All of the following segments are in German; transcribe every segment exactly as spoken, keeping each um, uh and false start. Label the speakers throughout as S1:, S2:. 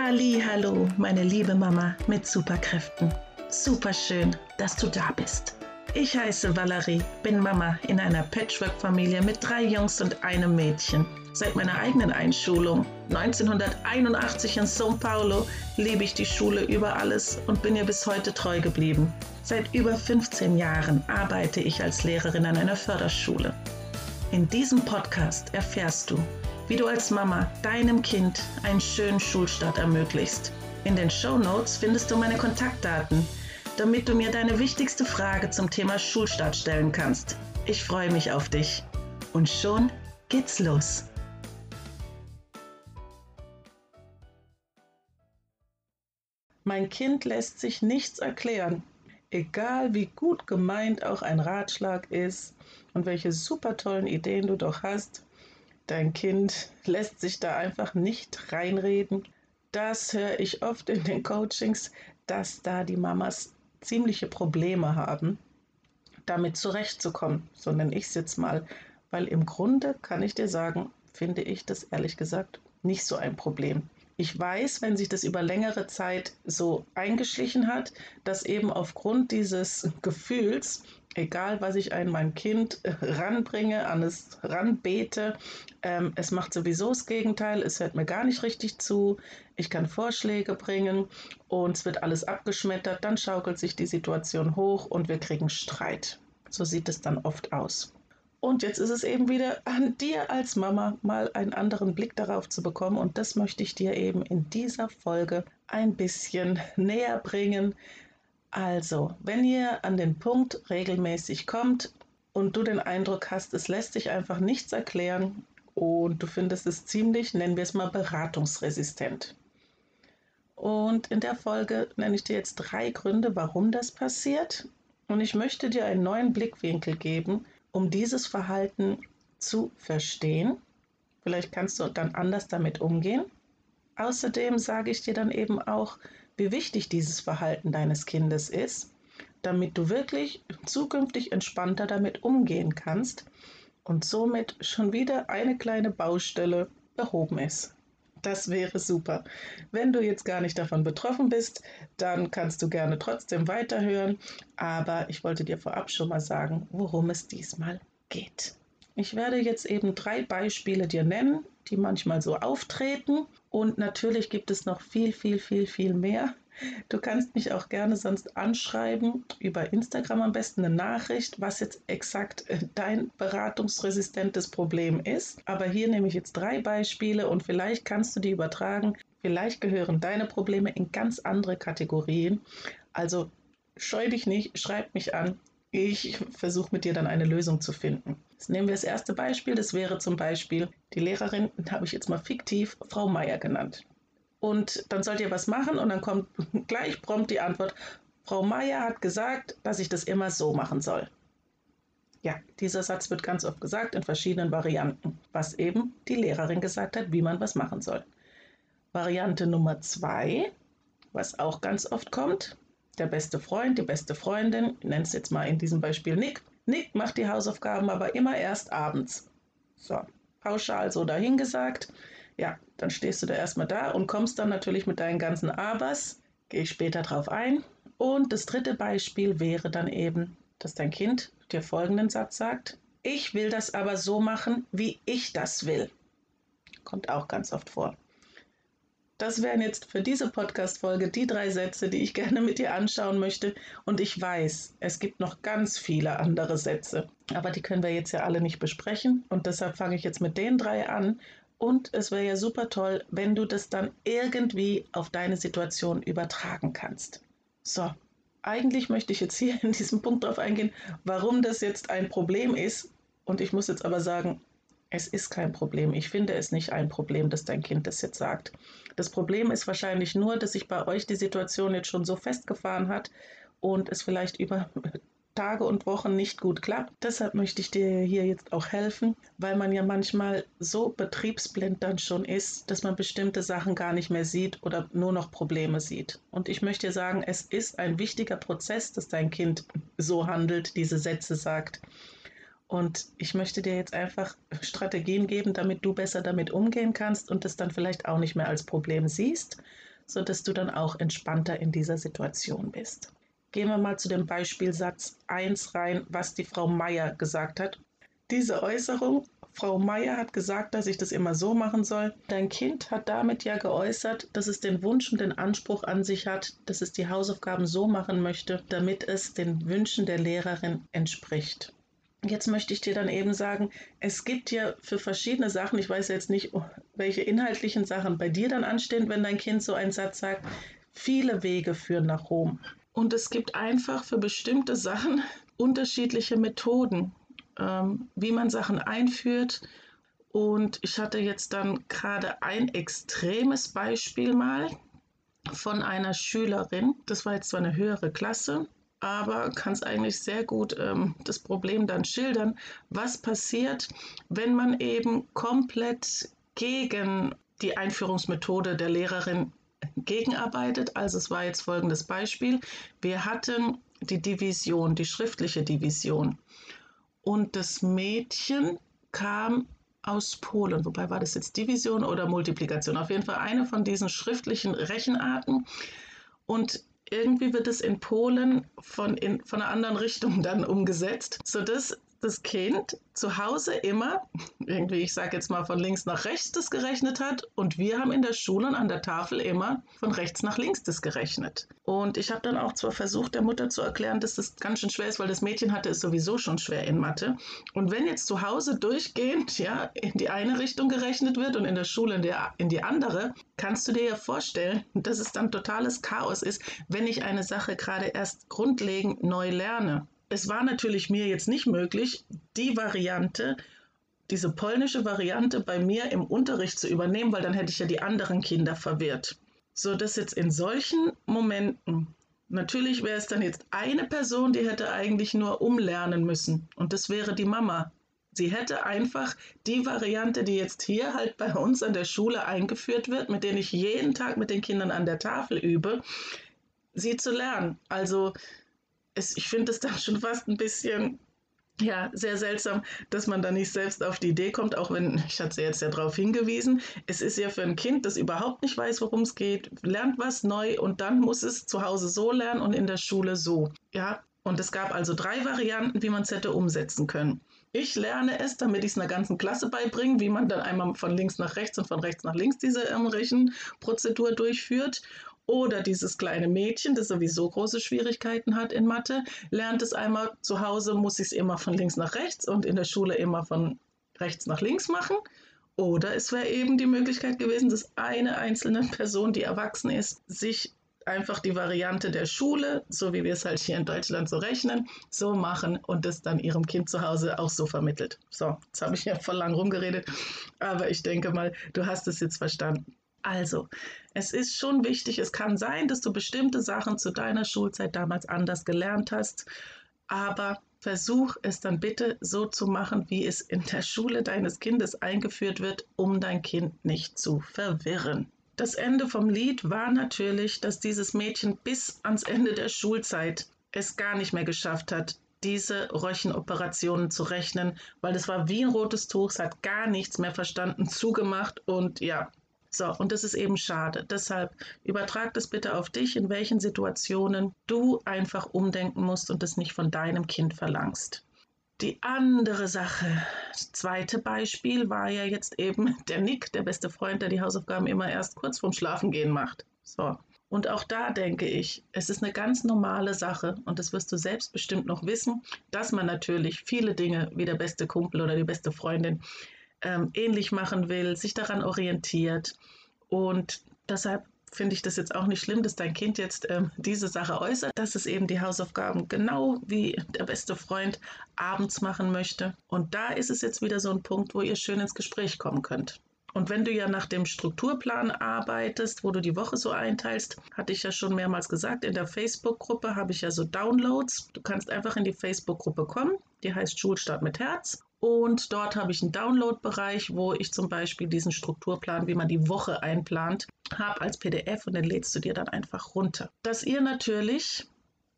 S1: Halli, hallo, meine liebe Mama mit Superkräften. Super schön, dass du da bist. Ich heiße Valerie, bin Mama in einer Patchwork-Familie mit drei Jungs und einem Mädchen. Seit meiner eigenen Einschulung neunzehnhunderteinundachtzig in São Paulo liebe ich die Schule über alles und bin ihr bis heute treu geblieben. Seit über fünfzehn Jahren arbeite ich als Lehrerin an einer Förderschule. In diesem Podcast erfährst du, wie du als Mama deinem Kind einen schönen Schulstart ermöglichst. In den Shownotes findest du meine Kontaktdaten, damit du mir deine wichtigste Frage zum Thema Schulstart stellen kannst. Ich freue mich auf dich. Und schon geht's los. Mein Kind lässt sich nichts erklären. Egal wie gut gemeint auch ein Ratschlag ist und welche super tollen Ideen du doch hast, dein Kind lässt sich da einfach nicht reinreden. Das höre ich oft in den Coachings, dass da die Mamas ziemliche Probleme haben, damit zurechtzukommen. So nenne ich es jetzt mal, weil im Grunde kann ich dir sagen, finde ich das ehrlich gesagt nicht so ein Problem. Ich weiß, wenn sich das über längere Zeit so eingeschlichen hat, dass eben aufgrund dieses Gefühls, egal was ich an mein Kind ranbringe, an es ranbete, ähm, es macht sowieso das Gegenteil, es hört mir gar nicht richtig zu, ich kann Vorschläge bringen und es wird alles abgeschmettert, dann schaukelt sich die Situation hoch und wir kriegen Streit. So sieht es dann oft aus. Und jetzt ist es eben wieder an dir als Mama, mal einen anderen Blick darauf zu bekommen. Und das möchte ich dir eben in dieser Folge ein bisschen näher bringen. Also, wenn ihr an den Punkt regelmäßig kommt und du den Eindruck hast, es lässt sich einfach nichts erklären und du findest es ziemlich, nennen wir es mal, beratungsresistent. Und in der Folge nenne ich dir jetzt drei Gründe, warum das passiert. Und ich möchte dir einen neuen Blickwinkel geben, um dieses Verhalten zu verstehen. Vielleicht kannst du dann anders damit umgehen. Außerdem sage ich dir dann eben auch, wie wichtig dieses Verhalten deines Kindes ist, damit du wirklich zukünftig entspannter damit umgehen kannst und somit schon wieder eine kleine Baustelle behoben ist. Das wäre super. Wenn du jetzt gar nicht davon betroffen bist, dann kannst du gerne trotzdem weiterhören. Aber ich wollte dir vorab schon mal sagen, worum es diesmal geht. Ich werde jetzt eben drei Beispiele dir nennen, die manchmal so auftreten. Und natürlich gibt es noch viel, viel, viel, viel mehr. Du kannst mich auch gerne sonst anschreiben, über Instagram am besten eine Nachricht, was jetzt exakt dein beratungsresistentes Problem ist. Aber hier nehme ich jetzt drei Beispiele und vielleicht kannst du die übertragen. Vielleicht gehören deine Probleme in ganz andere Kategorien. Also scheu dich nicht, schreib mich an. Ich versuche mit dir dann eine Lösung zu finden. Jetzt nehmen wir das erste Beispiel. Das wäre zum Beispiel die Lehrerin, habe ich jetzt mal fiktiv Frau Meier genannt. Und dann sollt ihr was machen und dann kommt gleich prompt die Antwort, Frau Meier hat gesagt, dass ich das immer so machen soll. Ja, dieser Satz wird ganz oft gesagt in verschiedenen Varianten, was eben die Lehrerin gesagt hat, wie man was machen soll. Variante Nummer zwei, was auch ganz oft kommt, der beste Freund, die beste Freundin, ich nenne es jetzt mal in diesem Beispiel Nick. Nick macht die Hausaufgaben aber immer erst abends. So, pauschal so dahingesagt. Ja, dann stehst du da erstmal da und kommst dann natürlich mit deinen ganzen Abers. Gehe ich später drauf ein. Und das dritte Beispiel wäre dann eben, dass dein Kind dir folgenden Satz sagt: Ich will das aber so machen, wie ich das will. Kommt auch ganz oft vor. Das wären jetzt für diese Podcast-Folge die drei Sätze, die ich gerne mit dir anschauen möchte. Und ich weiß, es gibt noch ganz viele andere Sätze. Aber die können wir jetzt ja alle nicht besprechen. Und deshalb fange ich jetzt mit den drei an. Und es wäre ja super toll, wenn du das dann irgendwie auf deine Situation übertragen kannst. So, eigentlich möchte ich jetzt hier in diesem Punkt drauf eingehen, warum das jetzt ein Problem ist. Und ich muss jetzt aber sagen, es ist kein Problem. Ich finde es nicht ein Problem, dass dein Kind das jetzt sagt. Das Problem ist wahrscheinlich nur, dass sich bei euch die Situation jetzt schon so festgefahren hat und es vielleicht über Tage und Wochen nicht gut klappt. Deshalb möchte ich dir hier jetzt auch helfen, weil man ja manchmal so betriebsblind dann schon ist, dass man bestimmte Sachen gar nicht mehr sieht oder nur noch Probleme sieht. Und ich möchte dir sagen, es ist ein wichtiger Prozess, dass dein Kind so handelt, diese Sätze sagt. Und ich möchte dir jetzt einfach Strategien geben, damit du besser damit umgehen kannst und das dann vielleicht auch nicht mehr als Problem siehst, sodass du dann auch entspannter in dieser Situation bist. Gehen wir mal zu dem Beispiel Satz eins rein, was die Frau Meier gesagt hat. Diese Äußerung, Frau Meier hat gesagt, dass ich das immer so machen soll. Dein Kind hat damit ja geäußert, dass es den Wunsch und den Anspruch an sich hat, dass es die Hausaufgaben so machen möchte, damit es den Wünschen der Lehrerin entspricht. Jetzt möchte ich dir dann eben sagen, es gibt ja für verschiedene Sachen, ich weiß jetzt nicht, welche inhaltlichen Sachen bei dir dann anstehen, wenn dein Kind so einen Satz sagt, viele Wege führen nach Rom. Und es gibt einfach für bestimmte Sachen unterschiedliche Methoden, ähm, wie man Sachen einführt. Und ich hatte jetzt dann gerade ein extremes Beispiel mal von einer Schülerin. Das war jetzt zwar eine höhere Klasse, aber kann es eigentlich sehr gut ähm, das Problem dann schildern, was passiert, wenn man eben komplett gegen die Einführungsmethode der Lehrerin gegenarbeitet. Also es war jetzt folgendes Beispiel. Wir hatten die Division, die schriftliche Division. Und das Mädchen kam aus Polen. Wobei war das jetzt Division oder Multiplikation? Auf jeden Fall eine von diesen schriftlichen Rechenarten. Und irgendwie wird es in Polen von, in, von einer anderen Richtung dann umgesetzt, sodass das Kind zu Hause immer, irgendwie, ich sage jetzt mal von links nach rechts das gerechnet hat und wir haben in der Schule und an der Tafel immer von rechts nach links das gerechnet. Und ich habe dann auch zwar versucht, der Mutter zu erklären, dass das ganz schön schwer ist, weil das Mädchen hatte es sowieso schon schwer in Mathe. Und wenn jetzt zu Hause durchgehend ja, in die eine Richtung gerechnet wird und in der Schule in, der, in die andere, kannst du dir ja vorstellen, dass es dann totales Chaos ist, wenn ich eine Sache gerade erst grundlegend neu lerne. Es war natürlich mir jetzt nicht möglich, die Variante, diese polnische Variante bei mir im Unterricht zu übernehmen, weil dann hätte ich ja die anderen Kinder verwirrt. So dass jetzt in solchen Momenten, natürlich wäre es dann jetzt eine Person, die hätte eigentlich nur umlernen müssen und das wäre die Mama. Sie hätte einfach die Variante, die jetzt hier halt bei uns an der Schule eingeführt wird, mit der ich jeden Tag mit den Kindern an der Tafel übe, sie zu lernen. Also es, ich finde es dann schon fast ein bisschen, ja, sehr seltsam, dass man da nicht selbst auf die Idee kommt, auch wenn, ich hatte jetzt ja darauf hingewiesen, es ist ja für ein Kind, das überhaupt nicht weiß, worum es geht, lernt was neu und dann muss es zu Hause so lernen und in der Schule so. Ja, und es gab also drei Varianten, wie man es hätte umsetzen können. Ich lerne es, damit ich es einer ganzen Klasse beibringe, wie man dann einmal von links nach rechts und von rechts nach links diese ähm, Rechenprozedur durchführt. Oder dieses kleine Mädchen, das sowieso große Schwierigkeiten hat in Mathe, lernt es einmal zu Hause, muss ich es immer von links nach rechts und in der Schule immer von rechts nach links machen. Oder es wäre eben die Möglichkeit gewesen, dass eine einzelne Person, die erwachsen ist, sich einfach die Variante der Schule, so wie wir es halt hier in Deutschland so rechnen, so machen und das dann ihrem Kind zu Hause auch so vermittelt. So, jetzt habe ich ja voll lang rumgeredet, aber ich denke mal, du hast es jetzt verstanden. Also, es ist schon wichtig, es kann sein, dass du bestimmte Sachen zu deiner Schulzeit damals anders gelernt hast, aber versuch es dann bitte so zu machen, wie es in der Schule deines Kindes eingeführt wird, um dein Kind nicht zu verwirren. Das Ende vom Lied war natürlich, dass dieses Mädchen bis ans Ende der Schulzeit es gar nicht mehr geschafft hat, diese Rechenoperationen zu rechnen, weil das war wie ein rotes Tuch, es hat gar nichts mehr verstanden, zugemacht und ja, so, und das ist eben schade. Deshalb übertrag das bitte auf dich, in welchen Situationen du einfach umdenken musst und es nicht von deinem Kind verlangst. Die andere Sache, das zweite Beispiel war ja jetzt eben der Nick, der beste Freund, der die Hausaufgaben immer erst kurz vorm Schlafengehen macht. So. Und auch da denke ich, es ist eine ganz normale Sache und das wirst du selbst bestimmt noch wissen, dass man natürlich viele Dinge wie der beste Kumpel oder die beste Freundin ähm, ähnlich machen will, sich daran orientiert. Und deshalb finde ich das jetzt auch nicht schlimm, dass dein Kind jetzt ähm, diese Sache äußert, dass es eben die Hausaufgaben genau wie der beste Freund abends machen möchte. Und da ist es jetzt wieder so ein Punkt, wo ihr schön ins Gespräch kommen könnt. Und wenn du ja nach dem Strukturplan arbeitest, wo du die Woche so einteilst, hatte ich ja schon mehrmals gesagt, in der Facebook-Gruppe habe ich ja so Downloads. Du kannst einfach in die Facebook-Gruppe kommen, die heißt Schulstart mit Herz. Und dort habe ich einen Download-Bereich, wo ich zum Beispiel diesen Strukturplan, wie man die Woche einplant, habe als P D F und den lädst du dir dann einfach runter. Dass ihr natürlich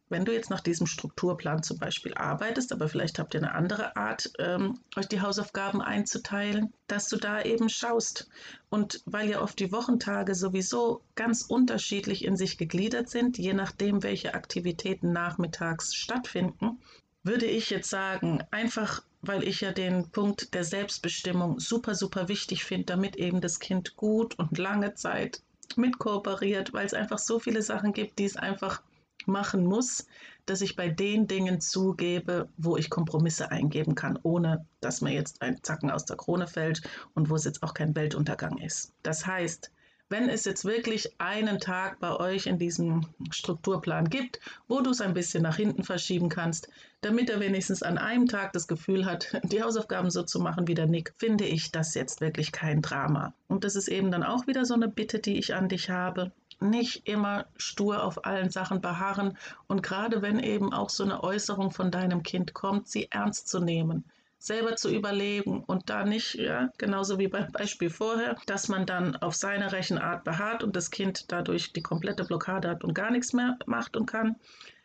S1: wenn du jetzt nach diesem Strukturplan zum Beispiel arbeitest, aber vielleicht habt ihr eine andere Art, ähm, euch die Hausaufgaben einzuteilen, dass du da eben schaust. Und weil ja oft die Wochentage sowieso ganz unterschiedlich in sich gegliedert sind, je nachdem, welche Aktivitäten nachmittags stattfinden, würde ich jetzt sagen, einfach weil ich ja den Punkt der Selbstbestimmung super, super wichtig finde, damit eben das Kind gut und lange Zeit mit kooperiert, weil es einfach so viele Sachen gibt, die es einfach machen muss, dass ich bei den Dingen zugebe, wo ich Kompromisse eingeben kann, ohne dass mir jetzt ein Zacken aus der Krone fällt und wo es jetzt auch kein Weltuntergang ist. Das heißt, wenn es jetzt wirklich einen Tag bei euch in diesem Strukturplan gibt, wo du es ein bisschen nach hinten verschieben kannst, damit er wenigstens an einem Tag das Gefühl hat, die Hausaufgaben so zu machen wie der Nick, finde ich das jetzt wirklich kein Drama. Und das ist eben dann auch wieder so eine Bitte, die ich an dich habe. Nicht immer stur auf allen Sachen beharren und gerade wenn eben auch so eine Äußerung von deinem Kind kommt, sie ernst zu nehmen, selber zu überlegen und da nicht, ja, genauso wie beim Beispiel vorher, dass man dann auf seine Rechenart beharrt und das Kind dadurch die komplette Blockade hat und gar nichts mehr macht und kann.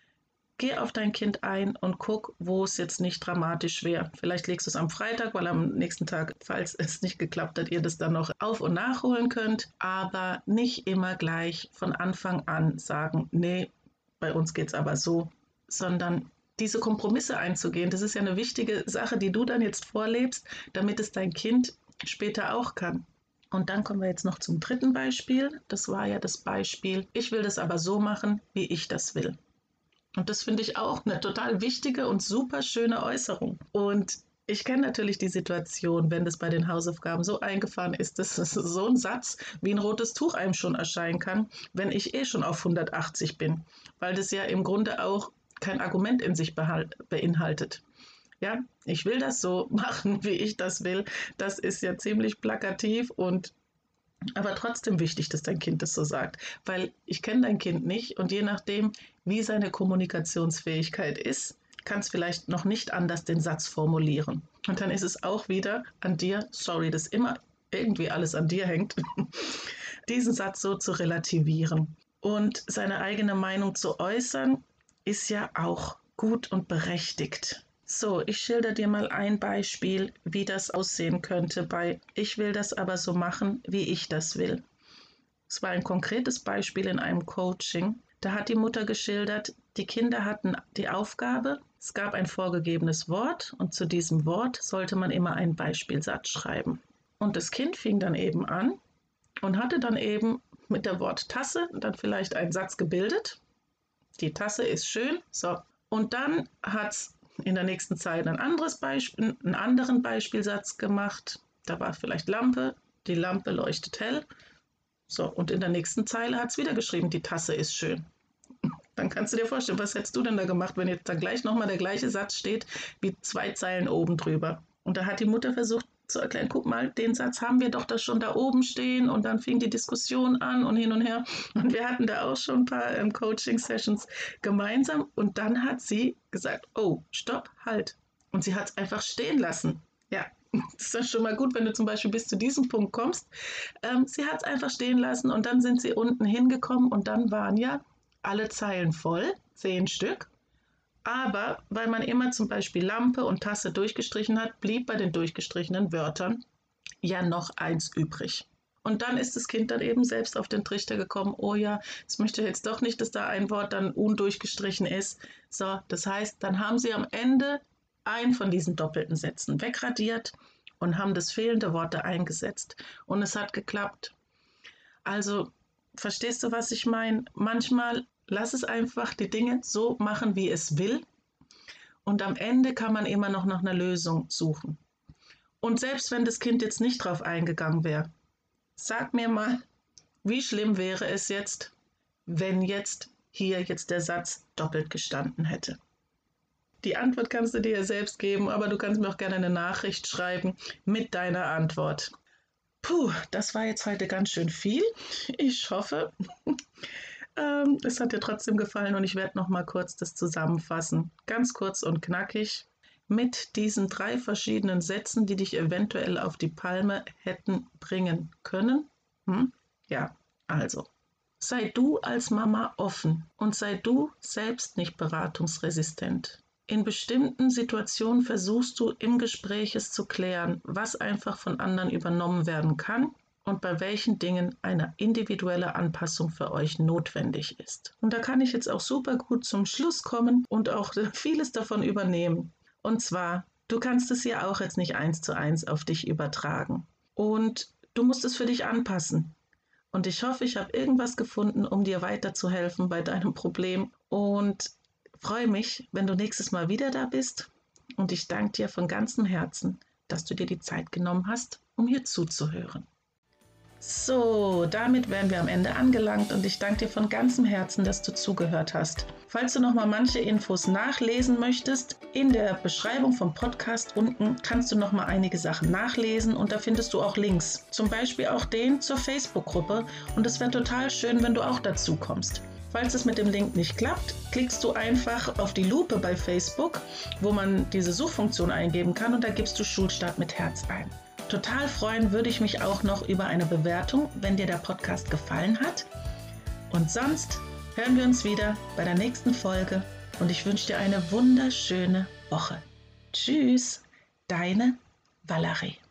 S1: Geh auf dein Kind ein und guck, wo es jetzt nicht dramatisch wäre. Vielleicht legst du es am Freitag, weil am nächsten Tag, falls es nicht geklappt hat, ihr das dann noch auf- und nachholen könnt. Aber nicht immer gleich von Anfang an sagen, nee, bei uns geht es aber so, sondern diese Kompromisse einzugehen. Das ist ja eine wichtige Sache, die du dann jetzt vorlebst, damit es dein Kind später auch kann. Und dann kommen wir jetzt noch zum dritten Beispiel. Das war ja das Beispiel, ich will das aber so machen, wie ich das will. Und das finde ich auch eine total wichtige und super schöne Äußerung. Und ich kenne natürlich die Situation, wenn das bei den Hausaufgaben so eingefahren ist, dass es so ein Satz wie ein rotes Tuch einem schon erscheinen kann, wenn ich eh schon auf hundertachtzig bin, weil das ja im Grunde auch kein Argument in sich beinhaltet. Ja, ich will das so machen, wie ich das will. Das ist ja ziemlich plakativ und aber trotzdem wichtig, dass dein Kind das so sagt, weil ich kenne dein Kind nicht und je nachdem, wie seine Kommunikationsfähigkeit ist, kann es vielleicht noch nicht anders den Satz formulieren. Und dann ist es auch wieder an dir, sorry, dass immer irgendwie alles an dir hängt, diesen Satz so zu relativieren. Und seine eigene Meinung zu äußern, ist ja auch gut und berechtigt. So, ich schilder dir mal ein Beispiel, wie das aussehen könnte bei Ich will das aber so machen, wie ich das will. Es war ein konkretes Beispiel in einem Coaching. Da hat die Mutter geschildert, die Kinder hatten die Aufgabe, es gab ein vorgegebenes Wort und zu diesem Wort sollte man immer einen Beispielsatz schreiben. Und das Kind fing dann eben an und hatte dann eben mit der Wort Tasse dann vielleicht einen Satz gebildet. Die Tasse ist schön, so. Und dann hat es in der nächsten Zeit ein anderes Beispiel, einen anderen Beispielsatz gemacht. Da war vielleicht Lampe, die Lampe leuchtet hell. So, und in der nächsten Zeile hat es wieder geschrieben, die Tasse ist schön. Dann kannst du dir vorstellen, was hättest du denn da gemacht, wenn jetzt dann gleich nochmal der gleiche Satz steht, wie zwei Zeilen oben drüber. Und da hat die Mutter versucht zu erklären, guck mal, den Satz haben wir doch da schon da oben stehen und dann fing die Diskussion an und hin und her. Und wir hatten da auch schon ein paar ähm, Coaching-Sessions gemeinsam und dann hat sie gesagt, oh, stopp, halt. Und sie hat es einfach stehen lassen. Ja, das ist dann schon mal gut, wenn du zum Beispiel bis zu diesem Punkt kommst. Ähm, sie hat es einfach stehen lassen und dann sind sie unten hingekommen und dann waren ja alle Zeilen voll, zehn Stück. Aber weil man immer zum Beispiel Lampe und Tasse durchgestrichen hat, blieb bei den durchgestrichenen Wörtern ja noch eins übrig. Und dann ist das Kind dann eben selbst auf den Trichter gekommen, oh ja, es möchte jetzt doch nicht, dass da ein Wort dann undurchgestrichen ist. So, das heißt, dann haben sie am Ende einen von diesen doppelten Sätzen wegradiert und haben das fehlende Wort da eingesetzt. Und es hat geklappt. Also, verstehst du, was ich meine? Manchmal lass es einfach die Dinge so machen, wie es will. Und am Ende kann man immer noch nach einer Lösung suchen. Und selbst wenn das Kind jetzt nicht drauf eingegangen wäre, sag mir mal, wie schlimm wäre es jetzt, wenn jetzt hier jetzt der Satz doppelt gestanden hätte? Die Antwort kannst du dir ja selbst geben, aber du kannst mir auch gerne eine Nachricht schreiben mit deiner Antwort. Puh, das war jetzt heute ganz schön viel. Ich hoffe, ähm, es hat dir trotzdem gefallen und ich werde noch mal kurz das zusammenfassen. Ganz kurz und knackig mit diesen drei verschiedenen Sätzen, die dich eventuell auf die Palme hätten bringen können. Hm? Ja, also. Sei du als Mama offen und sei du selbst nicht beratungsresistent. In bestimmten Situationen versuchst du im Gespräch es zu klären, was einfach von anderen übernommen werden kann und bei welchen Dingen eine individuelle Anpassung für euch notwendig ist. Und da kann ich jetzt auch super gut zum Schluss kommen und auch vieles davon übernehmen. Und zwar, du kannst es ja auch jetzt nicht eins zu eins auf dich übertragen. Und du musst es für dich anpassen. Und ich hoffe, ich habe irgendwas gefunden, um dir weiterzuhelfen bei deinem Problem. Und freue mich, wenn du nächstes Mal wieder da bist. Und ich danke dir von ganzem Herzen, dass du dir die Zeit genommen hast, um hier zuzuhören. So, damit wären wir am Ende angelangt und ich danke dir von ganzem Herzen, dass du zugehört hast. Falls du nochmal manche Infos nachlesen möchtest, in der Beschreibung vom Podcast unten kannst du nochmal einige Sachen nachlesen und da findest du auch Links. Zum Beispiel auch den zur Facebook-Gruppe und es wäre total schön, wenn du auch dazu kommst. Falls es mit dem Link nicht klappt, klickst du einfach auf die Lupe bei Facebook, wo man diese Suchfunktion eingeben kann und da gibst du Schulstart mit Herz ein. Total freuen würde ich mich auch noch über eine Bewertung, wenn dir der Podcast gefallen hat. Und sonst hören wir uns wieder bei der nächsten Folge und ich wünsche dir eine wunderschöne Woche. Tschüss, deine Valerie.